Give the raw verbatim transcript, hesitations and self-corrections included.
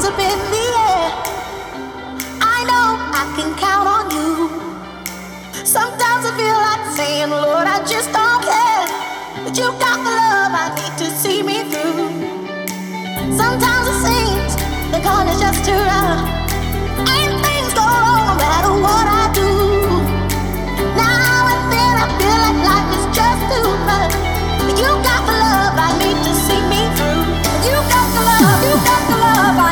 hands up in the air. I know I can count on you. Sometimes I feel like saying, Lord, I just don't care. But you got the love I need to see me through. Sometimes it seems the going is just too rough, and things go wrong no matter what I do. Now and then I feel like life is just too much. But you got the love I need to see me through. You got the love, you got the love I